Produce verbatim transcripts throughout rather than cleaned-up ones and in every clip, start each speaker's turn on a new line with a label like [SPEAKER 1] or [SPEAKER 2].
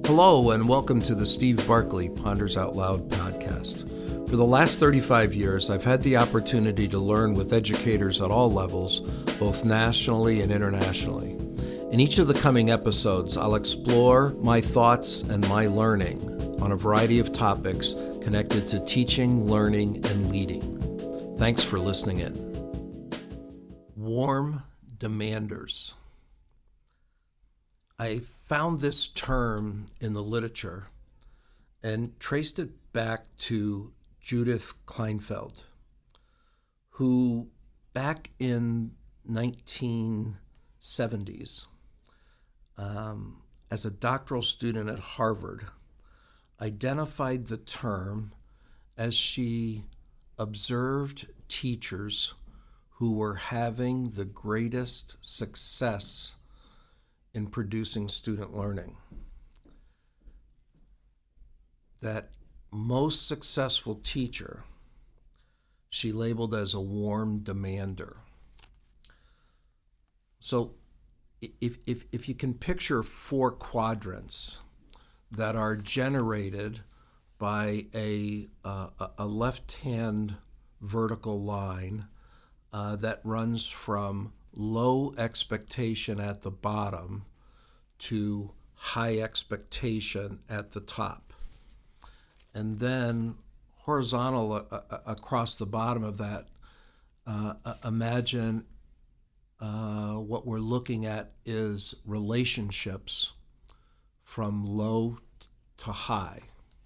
[SPEAKER 1] Hello, and welcome to the Steve Barkley Ponders Out Loud podcast. For the last thirty-five years, I've had the opportunity to learn with educators at all levels, both nationally and internationally. In each of the coming episodes, I'll explore my thoughts and my learning on a variety of topics connected to teaching, learning, and leading. Thanks for listening in. Warm demanders. I found this term in the literature and traced it back to Judith Kleinfeld, who back in nineteen seventies, um, as a doctoral student at Harvard, identified the term as she observed teachers who were having the greatest success in producing student learning. That most successful teacher she labeled as a warm demander. So if, if, if you can picture four quadrants that are generated by a, uh, a left-hand vertical line uh, that runs from low expectation at the bottom to high expectation at the top. And then horizontal uh, uh, across the bottom of that, uh, uh, imagine uh, what we're looking at is relationships from low to high.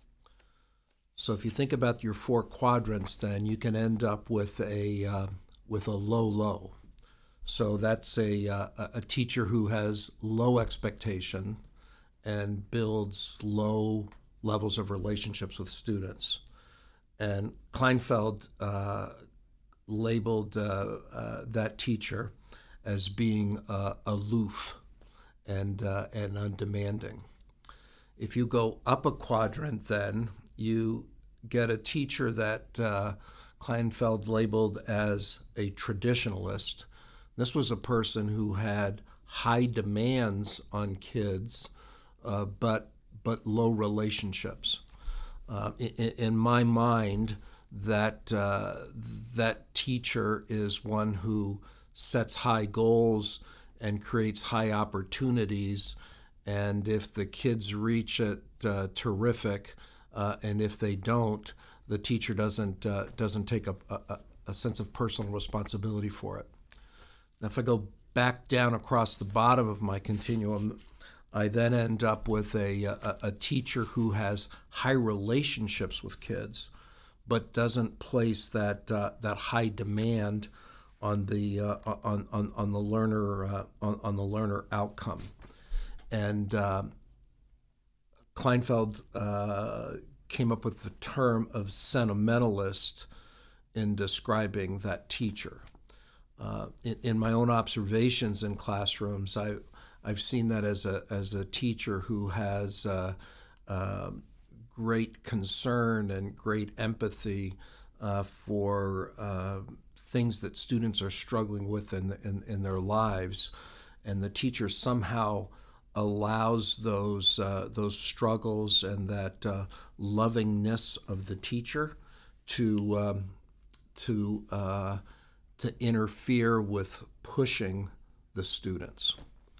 [SPEAKER 1] So if you think about your four quadrants, then you can end up with a uh, with a low low. So that's a, uh, a teacher who has low expectation and builds low levels of relationships with students. And Kleinfeld uh, labeled uh, uh, that teacher as being uh, aloof and, uh, and undemanding. If you go up a quadrant, then you get a teacher that uh, Kleinfeld labeled as a traditionalist. This was a person who had high demands on kids, uh, but but low relationships. Uh, in, in my mind, that uh, that teacher is one who sets high goals and creates high opportunities. And if the kids reach it, uh, terrific. Uh, and if they don't, the teacher doesn't uh, doesn't take a, a, a sense of personal responsibility for it. Now, if I go back down across the bottom of my continuum, I then end up with a, a, a teacher who has high relationships with kids, but doesn't place that uh, that high demand on the uh, on, on on the learner uh, on, on the learner outcome. And uh, Kleinfeld uh, came up with the term of sentimentalist in describing that teacher. Uh, in, in my own observations in classrooms, I, I've seen that as a as a teacher who has uh, uh, great concern and great empathy uh, for uh, things that students are struggling with in, in in their lives, and the teacher somehow allows those uh, those struggles and that uh, lovingness of the teacher to um, to uh, to interfere with pushing the students.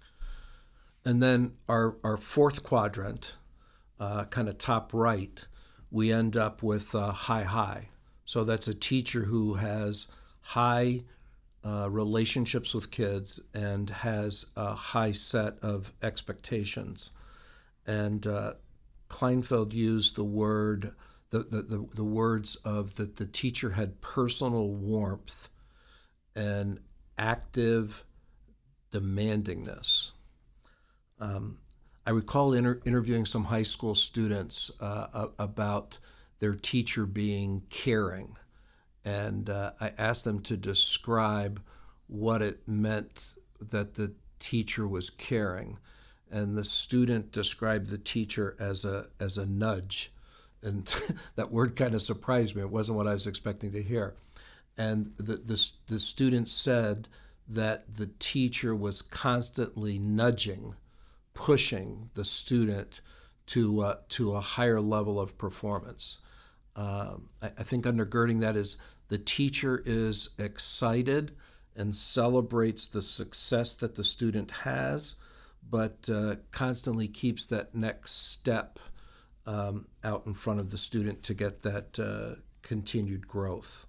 [SPEAKER 1] And then our, our fourth quadrant, uh, kind of top right, we end up with uh, high high. So that's a teacher who has high uh, relationships with kids and has a high set of expectations. And uh, Kleinfeld used the word, the, the, the, the words of that the teacher had personal warmth and active demandingness. Um, I recall inter- interviewing some high school students uh, about their teacher being caring, and uh, I asked them to describe what it meant that the teacher was caring, and the student described the teacher as a as a nudge, and that word kind of surprised me. It wasn't what I was expecting to hear. And the, the, the student said that the teacher was constantly nudging, pushing the student to uh, to a higher level of performance. Um, I, I think undergirding that is the teacher is excited and celebrates the success that the student has, but uh, constantly keeps that next step um, out in front of the student to get that uh, continued growth.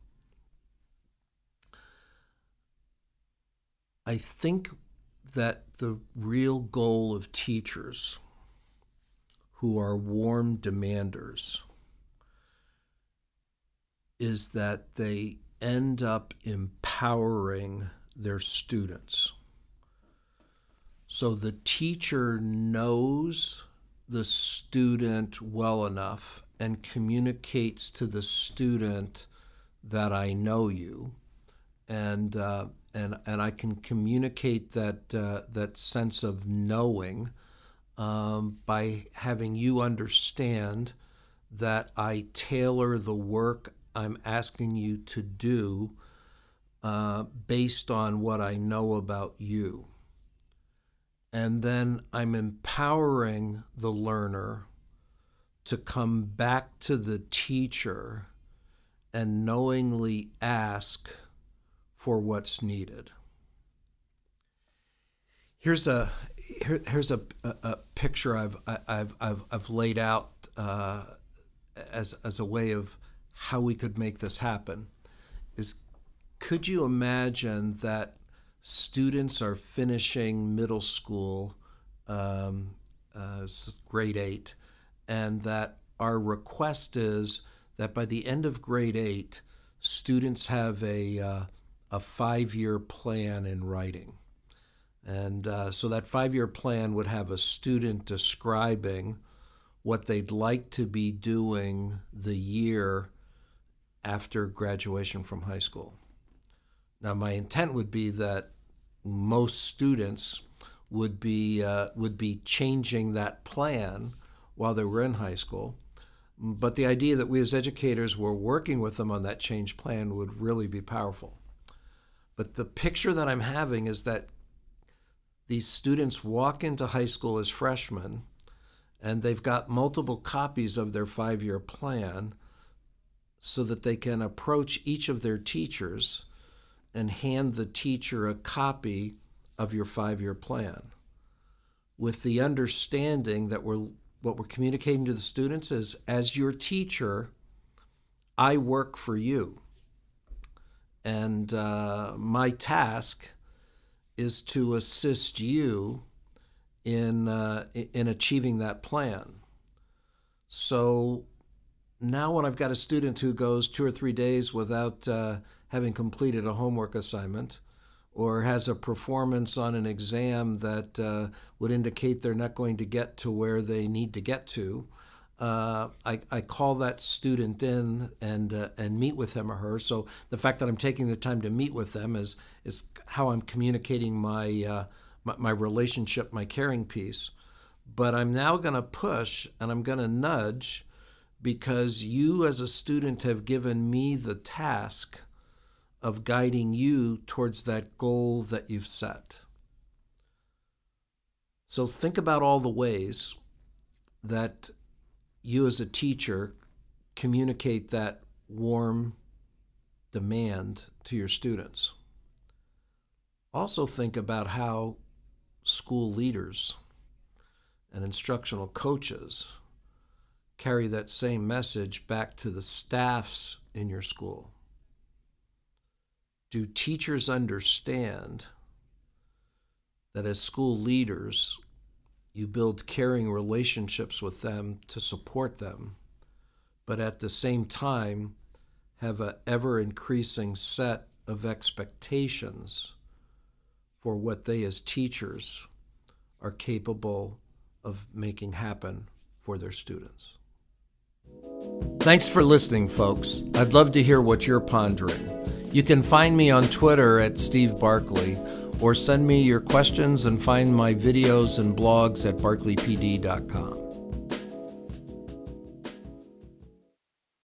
[SPEAKER 1] I think that the real goal of teachers who are warm demanders is that they end up empowering their students. So the teacher knows the student well enough and communicates to the student that I know you, and uh, and and I can communicate that uh, that sense of knowing um, by having you understand that I tailor the work I'm asking you to do uh, based on what I know about you. And then I'm empowering the learner to come back to the teacher and knowingly ask for what's needed. Here's a here, here's a, a, a picture I've I've I've I've laid out uh, as as a way of how we could make this happen. Is could you imagine that students are finishing middle school, um, uh, grade eight, and that our request is that by the end of grade eight, students have a uh, a five-year plan in writing. And uh, so that five-year plan would have a student describing what they'd like to be doing the year after graduation from high school. Now, my intent would be that most students would be uh, would be changing that plan while they were in high school. But the idea that we as educators were working with them on that change plan would really be powerful. But the picture that I'm having is that these students walk into high school as freshmen, and they've got multiple copies of their five-year plan so that they can approach each of their teachers and hand the teacher a copy of your five-year plan, with the understanding that we're what we're communicating to the students is, as your teacher, I work for you. And uh, my task is to assist you in uh, in achieving that plan. So now when I've got a student who goes two or three days without uh, having completed a homework assignment, or has a performance on an exam that uh, would indicate they're not going to get to where they need to get to, uh, I, I call that student in and uh, and meet with him or her. So the fact that I'm taking the time to meet with them is is how I'm communicating my uh, my, my relationship, my caring piece. But I'm now going to push and I'm going to nudge, because you as a student have given me the task of guiding you towards that goal that you've set. So think about all the ways that you as a teacher communicate that warm demand to your students. Also think about how school leaders and instructional coaches carry that same message back to the staffs in your school. Do teachers understand that as school leaders, you build caring relationships with them to support them, but at the same time have an ever-increasing set of expectations for what they as teachers are capable of making happen for their students? Thanks for listening, folks. I'd love to hear what you're pondering. You can find me on Twitter at Steve Barkley, or send me your questions and find my videos and blogs at barkley p d dot com.